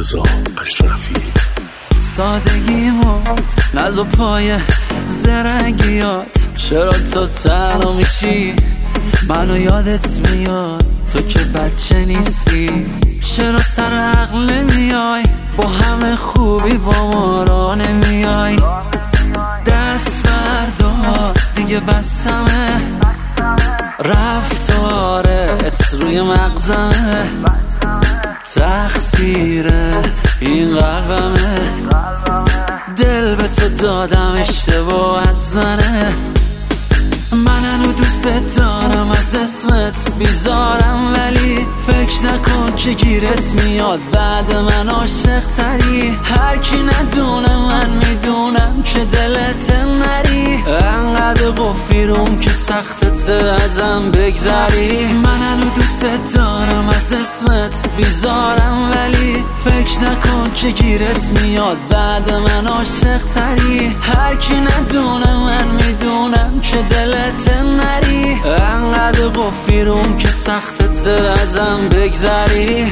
رضا اشرفی. سادگیمو نزو پای زرنگیات، چرا تو تنها میشی منو یادت میاد؟ تو که بچه نیستی، چرا سر عقل نمیای؟ با همه خوبی با ما را نمیای. دست بردار دیگه بسمه، رفتارت روی مغزمه، تقصیر این قلبمه، دل به تو دادم اشتباه از منه. من هنو دوست دارم از اسمت بیزارم، ولی فکر نکن که گیرت میاد بعد من عاشق تری. هر کی ندونه من میدونم که دلت نری، انقدر قفیرم که سختت ازم بگذری. من هنو دوست دارم از اسمت بیزارم، ولی فکر نکن که گیرت میاد بعد من عاشق تری. هر کی ندونه من میدونم که دلت نری، انقدر قفیرم که سختت ازم بگذری.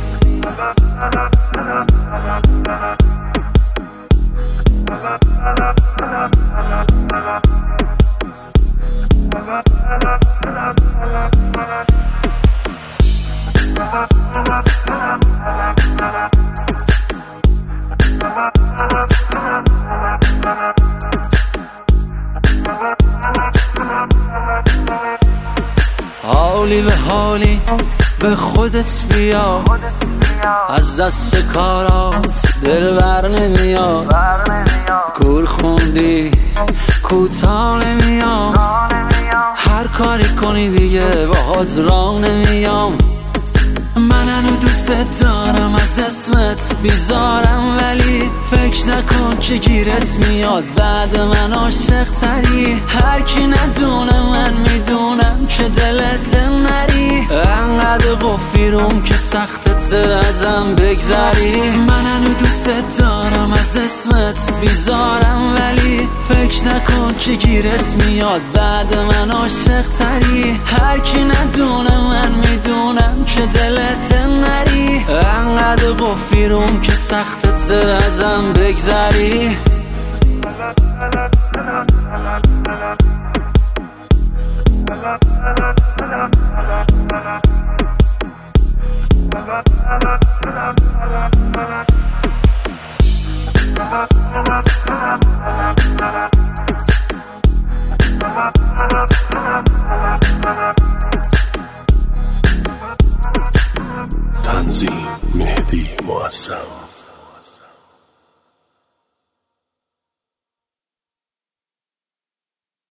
حالی به حالی به خودت بیا، از دست کارات دل بر نمیاد. کور خوندی کوتاه نمیام، هر کاری کنی دیگه باهات راه نمیام. من هنو دوست دارم از اسمت بیزارم، ولی فکر نکن که گیرت میاد بعد من عاشق تری. هر کی ندونه من میدونم که دلت نری، انقدر قفیرم که سختت ازم بگذری. من هنو دوست دارم از اسمت بیزارم، ولی فکر نکن که گیرت میاد بعد من عاشق تری. هر کی ندونه من میدونم که دلت نری، انقدر قفیرم که سختت ازم بگذری. تنظیم مهدی معظم.